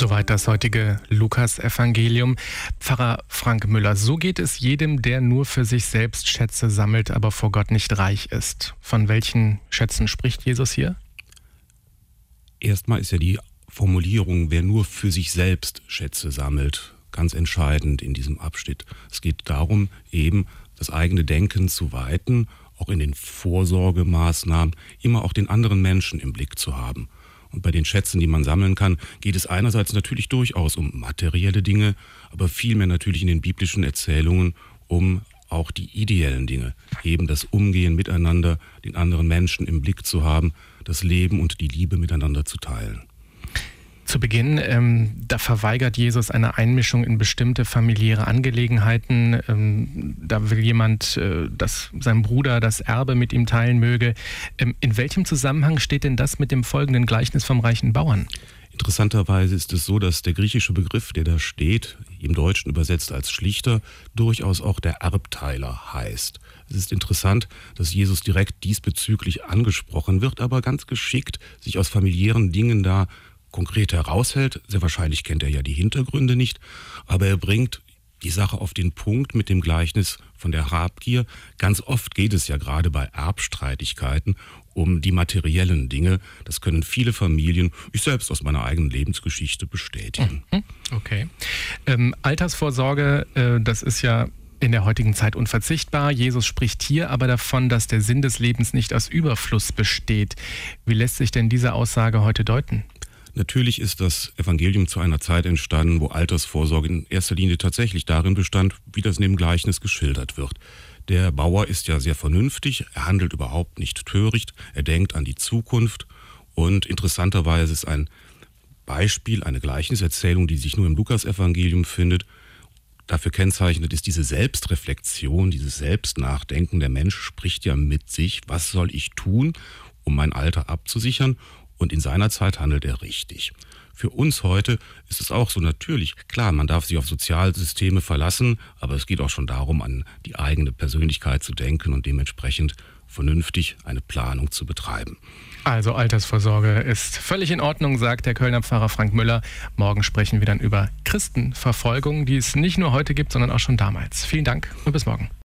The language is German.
Soweit das heutige Lukas-Evangelium. Pfarrer Frank Müller, so geht es jedem, der nur für sich selbst Schätze sammelt, aber vor Gott nicht reich ist. Von welchen Schätzen spricht Jesus hier? Erstmal ist ja die Formulierung, wer nur für sich selbst Schätze sammelt, ganz entscheidend in diesem Abschnitt. Es geht darum, eben das eigene Denken zu weiten, auch in den Vorsorgemaßnahmen, immer auch den anderen Menschen im Blick zu haben. Und bei den Schätzen, die man sammeln kann, geht es einerseits natürlich durchaus um materielle Dinge, aber vielmehr natürlich in den biblischen Erzählungen um auch die ideellen Dinge. Eben das Umgehen miteinander, den anderen Menschen im Blick zu haben, das Leben und die Liebe miteinander zu teilen. Zu Beginn, da verweigert Jesus eine Einmischung in bestimmte familiäre Angelegenheiten. Da will jemand, dass sein Bruder das Erbe mit ihm teilen möge. In welchem Zusammenhang steht denn das mit dem folgenden Gleichnis vom reichen Bauern? Interessanterweise ist es so, dass der griechische Begriff, der da steht, im Deutschen übersetzt als Schlichter, durchaus auch der Erbteiler heißt. Es ist interessant, dass Jesus direkt diesbezüglich angesprochen wird, aber ganz geschickt sich aus familiären Dingen da konkret heraushält. Sehr wahrscheinlich kennt er ja die Hintergründe nicht, aber er bringt die Sache auf den Punkt mit dem Gleichnis von der Habgier. Ganz oft geht es ja gerade bei Erbstreitigkeiten um die materiellen Dinge. Das können viele Familien, ich selbst aus meiner eigenen Lebensgeschichte bestätigen. Okay. Altersvorsorge, das ist ja in der heutigen Zeit unverzichtbar. Jesus spricht hier aber davon, dass der Sinn des Lebens nicht aus Überfluss besteht. Wie lässt sich denn diese Aussage heute deuten? Natürlich ist das Evangelium zu einer Zeit entstanden, wo Altersvorsorge in erster Linie tatsächlich darin bestand, wie das in dem Gleichnis geschildert wird. Der Bauer ist ja sehr vernünftig, er handelt überhaupt nicht töricht, er denkt an die Zukunft und interessanterweise ist ein Beispiel, eine Gleichniserzählung, die sich nur im Lukas-Evangelium findet. Dafür kennzeichnet ist diese Selbstreflexion, dieses Selbstnachdenken. Der Mensch spricht ja mit sich, was soll ich tun, um mein Alter abzusichern? Und in seiner Zeit handelt er richtig. Für uns heute ist es auch so natürlich. Klar, man darf sich auf Sozialsysteme verlassen, aber es geht auch schon darum, an die eigene Persönlichkeit zu denken und dementsprechend vernünftig eine Planung zu betreiben. Also Altersvorsorge ist völlig in Ordnung, sagt der Kölner Pfarrer Frank Müller. Morgen sprechen wir dann über Christenverfolgung, die es nicht nur heute gibt, sondern auch schon damals. Vielen Dank und bis morgen.